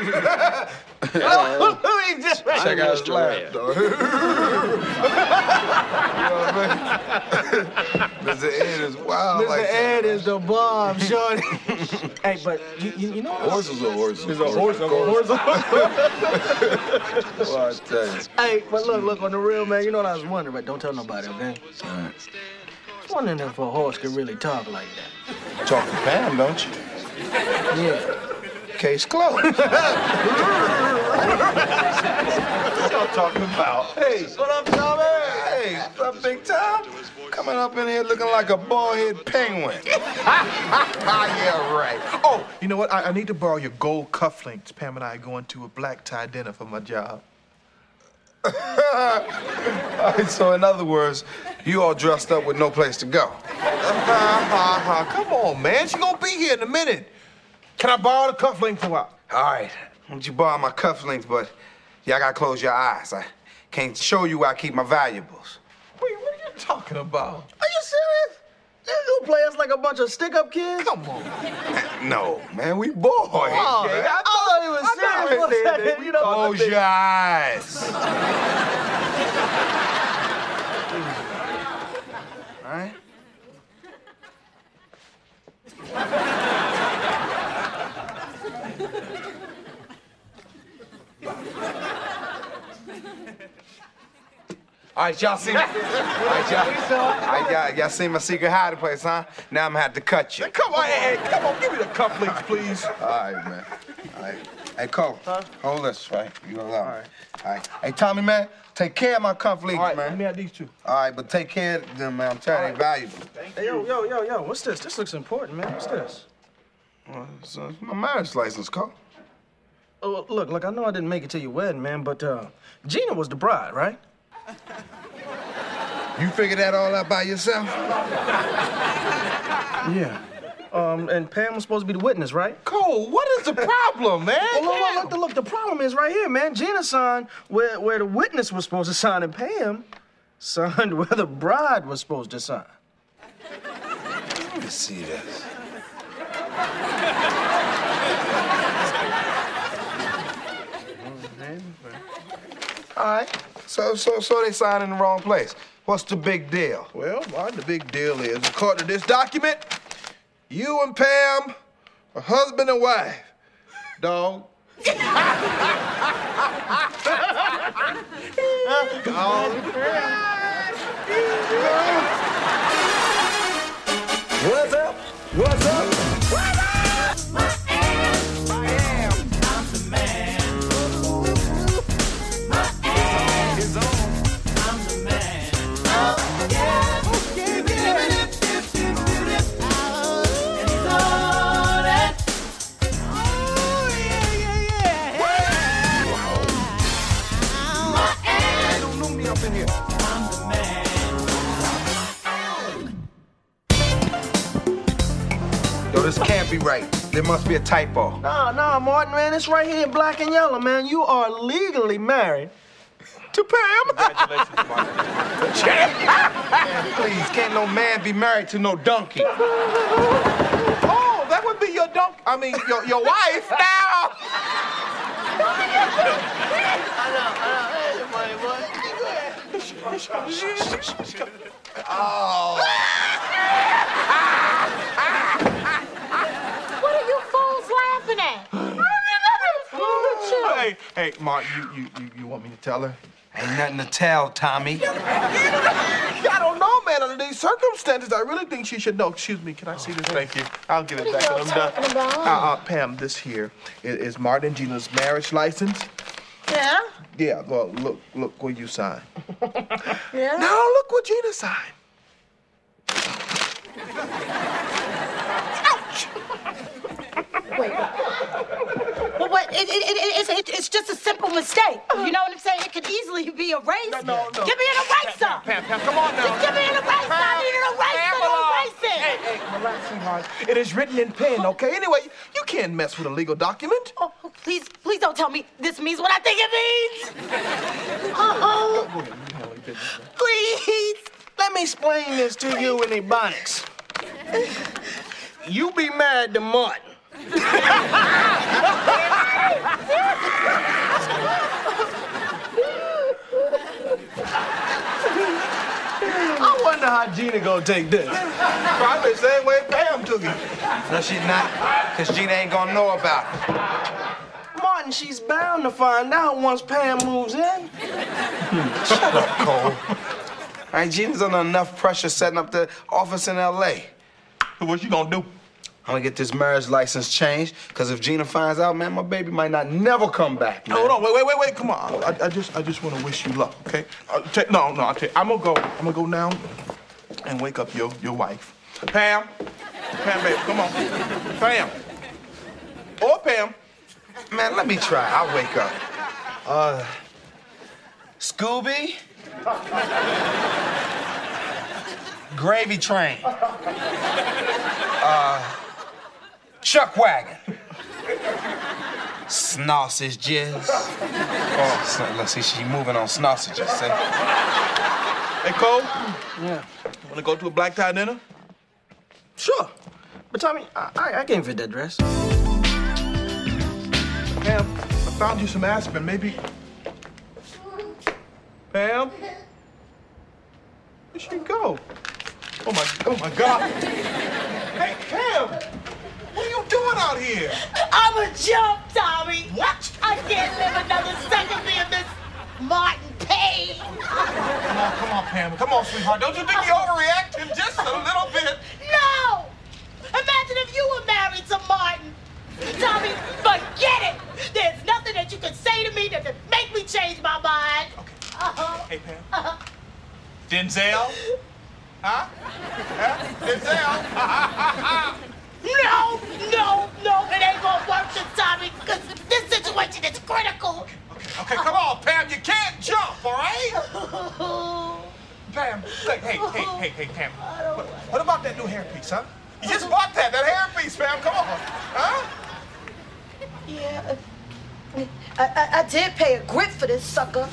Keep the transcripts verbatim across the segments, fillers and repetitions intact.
He just Check out his laugh, though. You know what I mean? Mister Ed is wild Mister like Ed that. is the bomb, shorty. Hey, but you, you, you know what? Horses are horses. It's a horse, a horse. Well, I tell you. Hey, but look, look, on the real, man, you know what I was wondering, but don't tell nobody, okay? All right. I was wondering if a horse could really talk like that. Talk to Pam, don't you? Yeah. Case closed. What y'all talking about? Hey, what up, Tommy? Hey, what's up, Big Tom? Coming up in here looking like a bald-headed penguin. Yeah, right. Oh, you know what? I, I need to borrow your gold cufflinks. Pam and I are going to a black tie dinner for my job. All right, so in other words, you all dressed up with no place to go. Uh-huh. Come on, man. She gonna be here in a minute. Can I borrow the cufflinks for a while? All right, why don't you borrow my cufflinks, but y'all gotta close your eyes. I can't show you where I keep my valuables. Wait, what are you talking about? Are you serious? You gonna play us like a bunch of stick-up kids? Come on. No, man, we boys. Oh, man. I thought he was serious for a second. You know, Close your eyes. All right? All right, y'all see my, all right, y'all, all right, y'all, y'all see my secret hiding place, huh? Now I'm gonna have to cut you. Come on, hey, hey, come on, give me the cufflinks, please. All right, man. All right. Hey, Cole, huh? Hold this, right? You allow All me. right. All right. Hey, Tommy, man, take care of my cufflinks, All right, man. let me have these two. All right, but take care of them, man. I'm telling you, they're valuable. Hey, yo, yo, yo, yo, what's this? This looks important, man. What's this? Well, it's, uh, it's my marriage license, Cole. Oh, look, look, I know I didn't make it to your wedding, man, but uh, Gina was the bride, right? You figured that all out by yourself? Yeah. Um, and Pam was supposed to be the witness, right? Cole, what is the problem, man? Well, look, look, look, the, look, the problem is right here, man. Gina signed where, where the witness was supposed to sign, and Pam signed where the bride was supposed to sign. Let me see this. All right. So, so, so they signed in the wrong place. What's the big deal? Well, Martin, the big deal is, according to this document, you and Pam are husband and wife. Dog. What's up? What's up? Yo, this can't be right. There must be a typo. Nah, nah, Martin, man, it's right here in black and yellow, man. You are legally married to Pam. Congratulations, Martin. Please, can't no man be married to no donkey. Oh, that would be your dunk. I mean, your, your wife now. Oh. What are you fools laughing at? Hey, hey, Mark, you, you, you, you want me to tell her? Ain't nothing to tell, Tommy. I don't know, man. Under these circumstances, I really think she should know. Excuse me, can I see this? Thank you. I'll give it What back are when you I'm done. talking about? Uh, uh, Pam, this here is, is Martin and Gina's marriage license. Yeah? Yeah, well, look, look where you signed. Yeah? Now look what Gina signed. Wait. Well, wait, it, it, it, it's, it, it's just a simple mistake. You know what I'm saying? It could easily be erased. No, no, no. Give me an eraser. Pam, Pam, come on now. Just give me an eraser. I need an eraser to erase it. Hey, hey, relax, sweetheart. It is written in pen, okay? Anyway, you can't mess with a legal document. Oh, please, please don't tell me this means what I think it means. Uh-oh. Please, let me explain this to you in Ebonics. You be married to Martin. Seriously? ain't gonna take this. Probably the same way Pam took it. No, she's not, because Gina ain't gonna know about it. Martin, she's bound to find out once Pam moves in. Shut up, Cole. All right, Gina's under enough pressure setting up the office in L A. So what you gonna do? I'm gonna get this marriage license changed, because if Gina finds out, man, my baby might not never come back, man. Hold on, wait, wait, wait, wait. Come on. I, I just, I just want to wish you luck, okay? Uh, ta- no, no. I tell you, I'm gonna go. I'm gonna go now and wake up your, your wife, Pam. Pam, baby, come on, Pam. Or Pam. Man, let me try. I'll wake up. Uh, Scooby? Gravy Train. Uh, Chuck Wagon. Sausage jizz. Oh, so, let's see, she's moving on sausages, see? Hey, Cole, Yeah. wanna go to a black tie dinner? Sure. But Tommy, I, I, I can't fit that dress. Pam, I found you some aspirin, maybe. Pam? Where'd she go? Oh my, oh my God. Hey, Pam, what are you doing out here? I'm a jump, Tommy. What? I can't live another second being this Martin Payne. Come on, come on, Pam. Come on, sweetheart. Don't you think you're overreacting just a little bit? No! Imagine if you were married to Martin. Tommy, forget it. There's nothing that you can say to me that would make me change my mind. Okay. Uh-huh. Hey, Pam. Uh-huh. Denzel? Huh? Huh? Denzel? No, no, no, it ain't gonna work this Tommy, because this situation is critical. Okay, okay, come on, Pam. You can't jump, all right? Pam, look, hey, hey, hey, hey, Pam. What, what about that new hairpiece, huh? You just bought that, that hairpiece, Pam. Come on, huh? Yeah, I, I, I did pay a grit for this sucker.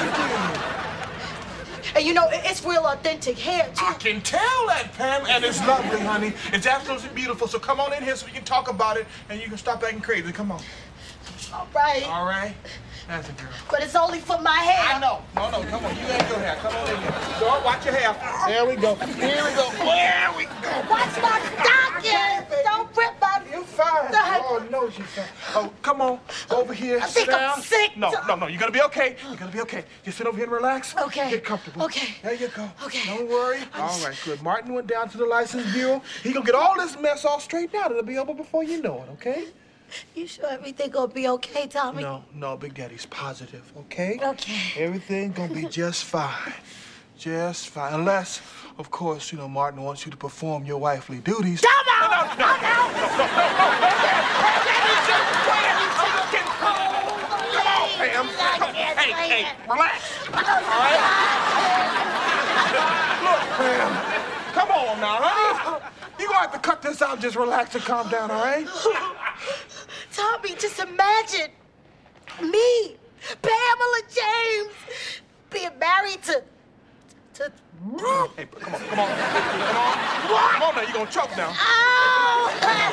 And you know, it's real authentic hair, too. I can tell that, Pam, and it's lovely, honey. It's absolutely beautiful. So come on in here so we can talk about it, and you can stop acting crazy. Come on. All right. All right? That's a girl. But it's only for my hair. I know. No, no, come on. You and your hair. Come on in here. Dora, watch your hair. There we go. Here we go. There we go. Watch my stockings. Don't rip my... You're fine. Oh, no, she's fine. Oh, come on. Over here. I think sit I'm down. sick. No, no, no. You're going to be okay. You're going to be okay. Just sit over here and relax. Okay. Get comfortable. Okay. There you go. Okay. Don't worry. All right, good. Martin went down to the license bureau. He going to get all this mess all straightened out. It'll be over before you know it, okay? You sure everything gonna be okay, Tommy? No, no, Big Daddy's positive, okay? Okay. Everything gonna be just fine. Just fine. Unless, of course, you know, Martin wants you to perform your wifely duties. Come on! No, no, no, no, no, no, no, no, Daddy's just playing. Come on, Pam. Come, hey, hey, relax. All right? Look, Pam, come on now, honey. You're gonna have to cut this out and just relax and calm down, all right? Tommy, just imagine me, Pamela James, being married to, to... Hey, come on, come on, come on. What? Come on now, you're gonna choke now. Oh!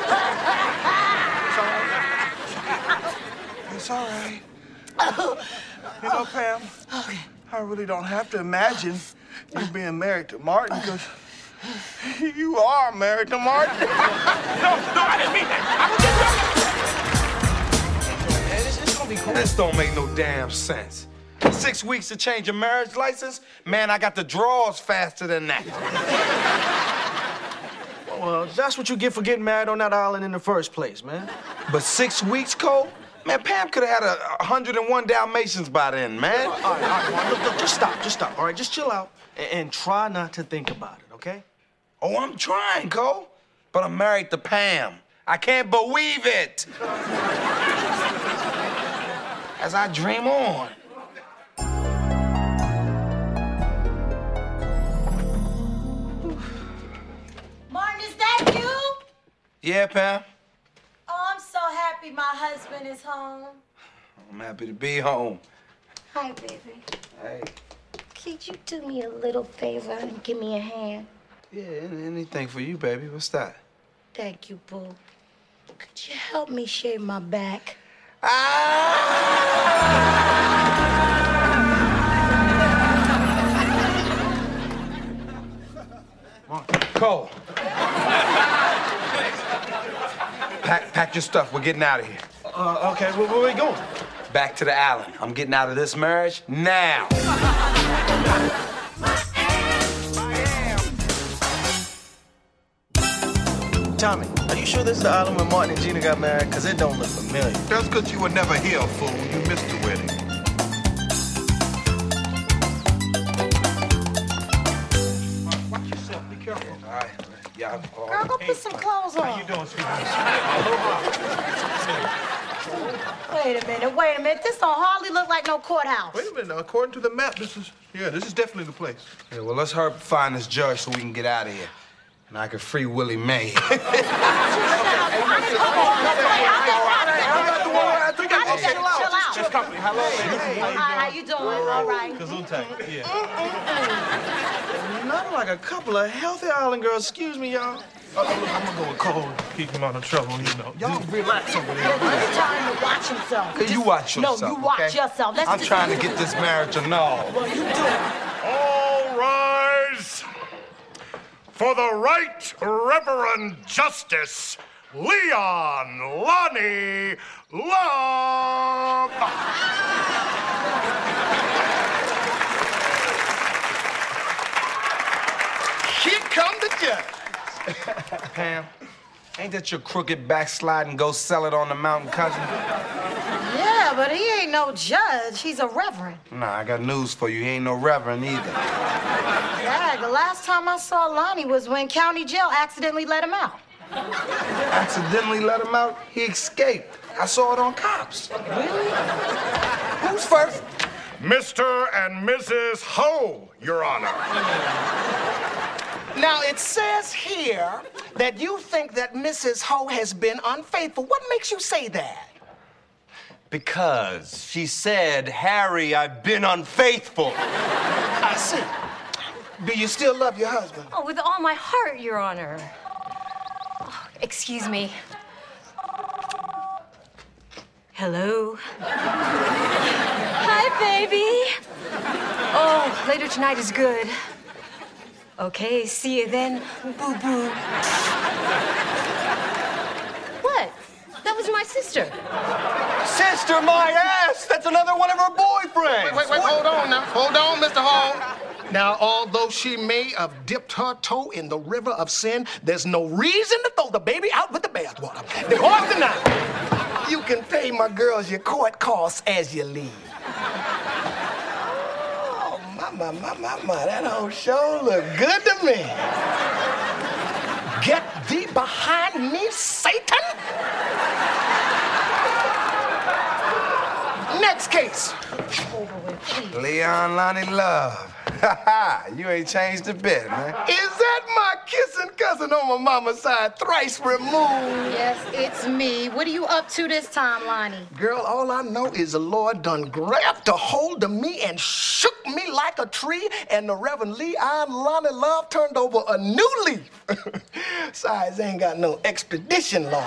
It's all right. You know, Pam, Okay. I really don't have to imagine you being married to Martin, because you are married to Martin. no, no, I didn't mean that. Man, this, this gonna be cool. This don't make no damn sense. Six weeks to change a marriage license? Man, I got the drawers faster than that. Well, that's what you get for getting married on that island in the first place, man. But six weeks, Cole? Man, Pam could have had a one hundred and one Dalmatians by then, man. All right, all right, all right, look, look, just stop, just stop. All right, just chill out and, and try not to think about it, okay? Oh, I'm trying, Cole. But I'm married to Pam. I can't believe it. As I dream on. Martin, is that you? Yeah, Pam? Oh, I'm so happy my husband is home. I'm happy to be home. Hi, baby. Hey. Could you do me a little favor and give me a hand? Yeah, anything for you, baby. What's that? Thank you, boo. Could you help me shave my back? Martin, Cole. pack, pack your stuff. We're getting out of here. Uh, okay, where, where we going? Back to the island. I'm getting out of this marriage now. Tommy, are you sure this is the island where Martin and Gina got married? Because it don't look familiar. That's because you were never here, fool. You missed the wedding. Watch yourself. Be careful. All right. Yeah. Girl, go put some clothes on. How you doing, sweetheart? Wait a minute, wait a minute. This don't hardly look like no courthouse. Wait a minute. Now, according to the map, this is, yeah, this is definitely the place. Yeah, well, let's hurry up and find this judge so we can get out of here. And I can free Willie Mae. Just company. Hello, lady. How you doing? All right. Gesundheit. Yeah. Not like a couple of healthy island girls. Excuse me, y'all. Uh, look, I'm gonna go with Cole, keep him out of trouble, you know. Y'all relax over there. Let's tell him to watch himself. Hey, you watch yourself. No, you watch okay? yourself. Let's I'm just... trying to get this marriage annulled. Well, you do it. All rise for the Right Reverend Justice Leon Lonnie Love. Here come the judge. Pam, ain't that your crooked backsliding go sell it on the mountain cousin? Yeah, but he ain't no judge. He's a reverend. Nah, I got news for you. He ain't no reverend either. Yeah, the last time I saw Lonnie was when county jail accidentally let him out. Accidentally let him out? He escaped. I saw it on cops. Really? Who's first? Mister and Missus Ho, Your Honor. Now, it says here that you think that Missus Ho has been unfaithful. What makes you say that? Because she said, Harry, I've been unfaithful. I see. Do you still love your husband? Oh, with all my heart, Your Honor. Oh, excuse me. Hello? Hi, baby. Oh, later tonight is good. Okay, see you then, boo-boo. What? That was my sister. Sister, my ass! That's another one of her boyfriends! Wait, wait, wait, hold on now. Hold on, Mister Ho. Now, although she may have dipped her toe in the river of sin, there's no reason to throw the baby out with the bathwater. Divorce denied. You can pay my girls your court costs as you leave. Oh, my, my, my, my, my, that whole show look good to me. Get thee behind me, Satan. Next case. Over with, please. Leon Lonnie Love. Ha ha! You ain't changed a bit, man. Is that my kissing cousin on my mama's side, thrice removed? Yes, it's me. What are you up to this time, Lonnie? Girl, all I know is the Lord done grabbed a hold of me and shook me like a tree, and the Reverend Leon Lonnie Love turned over a new leaf. Besides, ain't got no extradition law.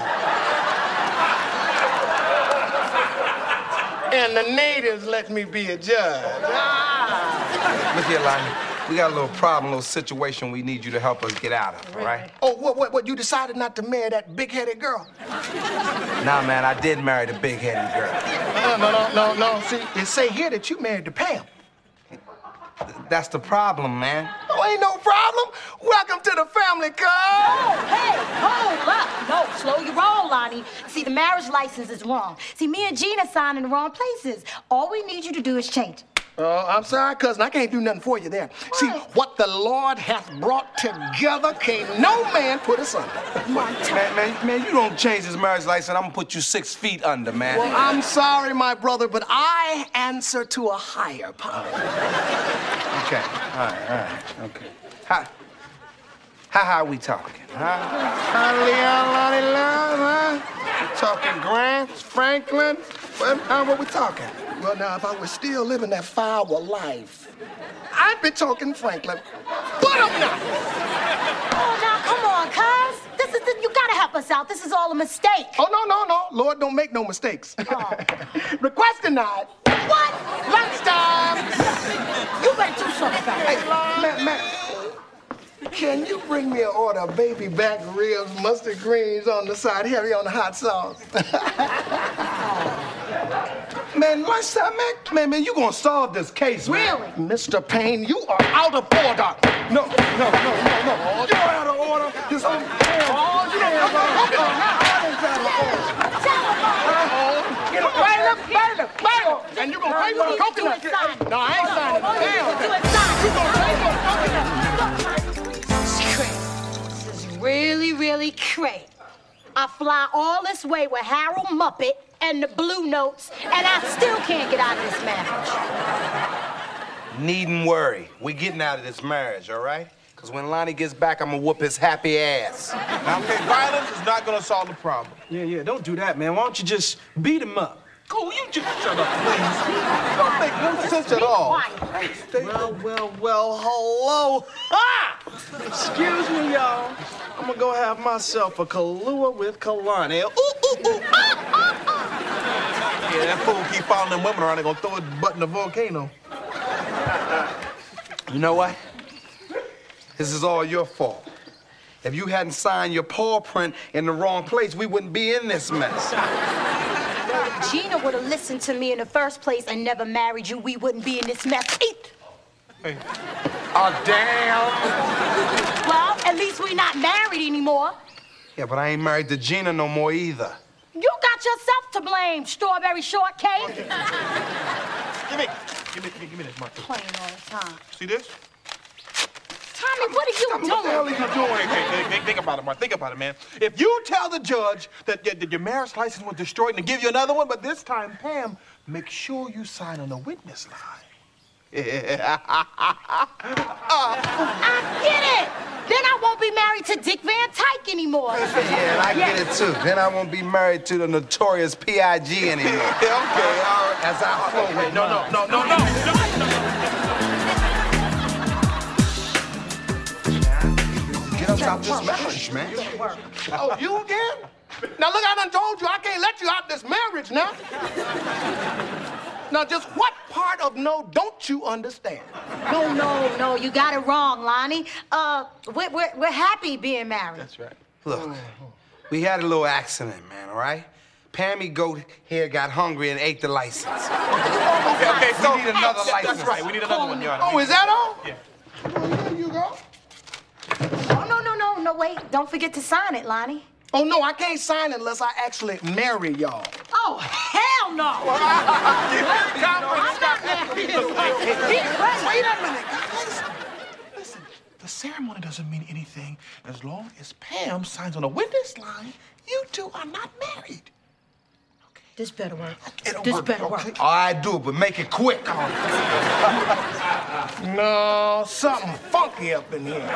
And the natives let me be a judge. Ah. Look here, Lonnie. We got a little problem, a little situation we need you to help us get out of, all right? Oh, what, what, what, you decided not to marry that big-headed girl? Nah, man, I did marry the big-headed girl. No, no, no, no, no. See, it say here that you married to Pam. That's the problem, man. Oh, ain't no problem. Welcome to the family, cuz. Oh, hey, hold up. No, slow your roll, Lonnie. See, the marriage license is wrong. See, me and Gina signed in the wrong places. All we need you to do is change it. Oh, I'm sorry, cousin. I can't do nothing for you there. What? See, what the Lord hath brought together, can't no man put asunder. Man, man, man, you don't change this marriage license, I'm gonna put you six feet under, man. Well, I'm sorry, my brother, but I answer to a higher power. Okay, all right, all right, okay. How, how high we talking, huh? Huh, Leon, Lonnie Love, huh? We talking Grants, Franklin? What, uh, what we talking? Well, now, if I was still living that foul life, I'd be talking Franklin. But I'm not. Oh, now, come on, cuz. This is the, you gotta help us out. This is all a mistake. Oh, no, no, no. Lord don't make no mistakes. Oh. Request denied. What? Lunchtime. You better do something about it. Hey, man, man. Can you bring me an order of baby back ribs, mustard greens on the side, heavy on the hot sauce? Man, lunchtime, man, man, man, you gonna solve this case, man. Really? Mister Payne, you are out of order. No, no, no, no, no. You're out of order. This whole damn. Oh, you don't have out of order. Get up, bite him, bite him, bite him. And you gonna pay for the coconut. No, I ain't signing it. Damn. You gonna pay for the coconut. This is great. This is really, really great. I fly all this way with Harold Muppet and the Blue Notes, and I still can't get out of this marriage. Needn't worry. We getting out of this marriage, all right? Because when Lonnie gets back, I'm gonna whoop his happy ass. Now, okay, violence is not gonna solve the problem. Yeah, yeah, don't do that, man. Why don't you just beat him up? Cool, you just shut up, please. You don't make no sense at all. Well, well, well, hello. Ha! Excuse me, y'all. I'm gonna go have myself a Kahlua with Kalani. Ooh, ooh, ooh. Ah, ah, ah. Yeah, that fool keep following them women around, they gonna throw his butt in the volcano. You know what? This is all your fault. If you hadn't signed your paw print in the wrong place, we wouldn't be in this mess. Gina would have listened to me in the first place and never married you, we wouldn't be in this mess either. Hey. Oh, damn. Well, at least we're not married anymore. Yeah, but I ain't married to Gina no more either. You got yourself to blame, strawberry shortcake. Give me, give me, give me this, Martha. Playing all the time. See this? Tommy, what are you What the doing? hell are you doing? Hey, hey, hey, think about it, Martha. Think about it, man. If you tell the judge that, that, that your marriage license was destroyed and give you another one, but this time, Pam, make sure you sign on the witness line. I get it. Then I won't be married to Dick Van Dyke anymore. Yeah, and I get it too. Then I won't be married to the notorious P I G anymore. Okay, all right. As I flow with No, no, no, no, no, no. Get us out this marriage, man. Oh, you again? Now, look, I done told you I can't let you out this marriage now. Now, just what part of no don't you understand? No, no, no, you got it wrong, Lonnie. Uh, we're, we're, we're happy being married. That's right. Look, we had a little accident, man, all right? Pammy Goat here got hungry and ate the license. Okay, okay, so we need another license. That's right. We need another one, Your Honor. Oh, is that all? Yeah. Well, here you go. Oh, no, no, no, no, wait. Don't forget to sign it, Lonnie. Oh, no, I can't sign it unless I actually marry y'all. Oh, hell no. I'm not married. Wait a minute, guys. Listen, the ceremony doesn't mean anything as long as Pam signs on a witness line. You two are not married. This better work. It'll This work, better okay? work. All right, do it, but make it quick. No, something funky up in here.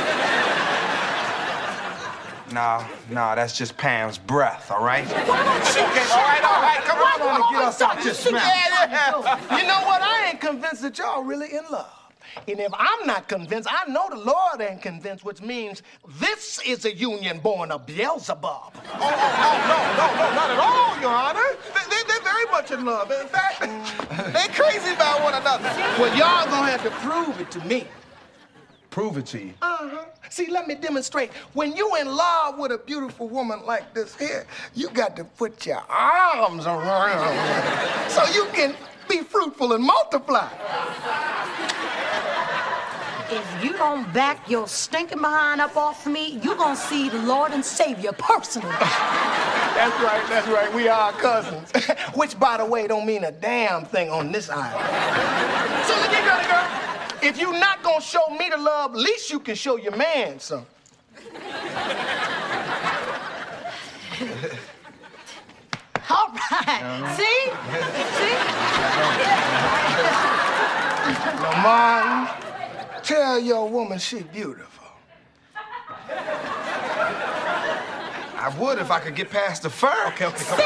No, no, that's just Pam's breath, all right? Okay, all right, all right, come on. Trying to get us out this mess. Yeah, yeah. You know what? I ain't convinced that y'all really in love. And if I'm not convinced, I know the Lord ain't convinced, which means this is a union born of Beelzebub. Oh, oh, oh, no, no, no, not at all, Your Honor. They, they, they're very much in love. In fact, they're crazy about one another. Well, y'all gonna have to prove it to me. Prove it to you. Uh-huh. See, let me demonstrate. When you in love with a beautiful woman like this here, you got to put your arms around her so you can be fruitful and multiply. If you don't back your stinking behind up off me, you gonna see the Lord and Savior personally. That's right, that's right. We are cousins. Which, by the way, don't mean a damn thing on this island. So look here, girl, girl. If you're not gonna show me the love, at least you can show your man some. All right. See? See? Now, Martin, tell your woman she beautiful. I would if I could get past the fur. Okay, okay. No,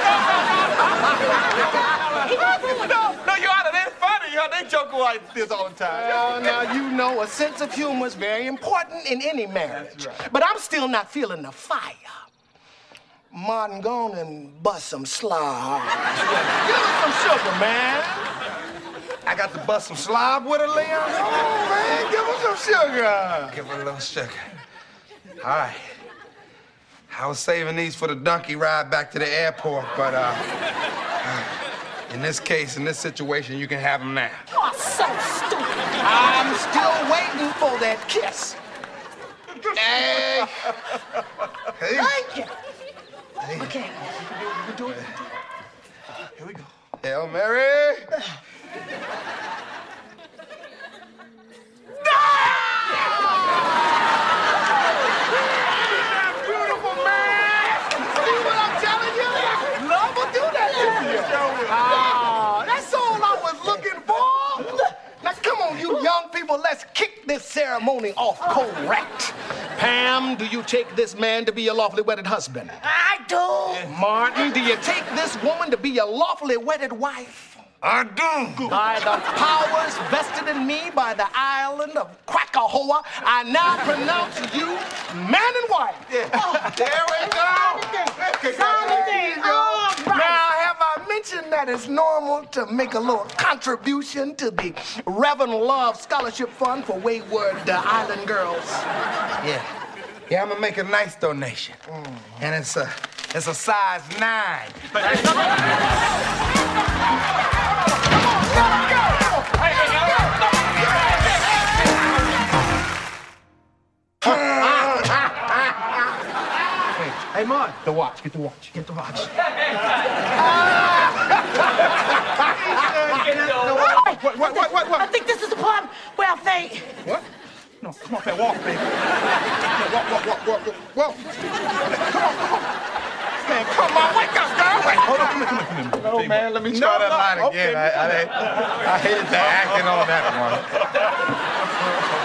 no, Your Honor, they're funny. Your Honor, they joke like this all the time. Well, now, you know a sense of humor is very important in any marriage. That's right. But I'm still not feeling the fire. Martin, go on and bust some slaw. Give us some sugar, man. I got to bust some slob with her, Leon. Come on, man. Give her some sugar. Give her a little sugar. All right. I was saving these for the donkey ride back to the airport, but uh, in this case, in this situation, you can have them now. You're so stupid. I'm still waiting for that kiss. Hey. Hey. Thank you. Hey. Okay. You can do it. Here we go. Hail Mary. Beautiful man. See what I'm telling you? Love will do that to you. Ah, that's all I was looking for. Now, come on, you young people, let's kick this ceremony off correct. Pam, do you take this man to be your lawfully wedded husband? I do. Martin, do you take this woman to be your lawfully wedded wife? I do. By the powers vested in me by the island of Quackahoa, I now pronounce you man and wife. Yeah. There we go. Sign the thing. All right. Now, have I mentioned that it's normal to make a little contribution to the Reverend Love Scholarship Fund for Wayward uh, Island Girls? Yeah. Yeah, I'm gonna make a nice donation. Mm. And it's a it's a size nine. Hey, Mark. The watch. Get the watch. Get the watch. What, what, what, what, I what? think this is the part where I faint. What? No, come on, man. Walk, baby. Walk, walk, walk, walk, walk. Walk. Come on, come on. Man, come on. Wake up, girl. Wait. Hold on. Come here, come here, come here. No, baby. man, let me try No, that no, line okay. again. I, I, I hated the acting on that one.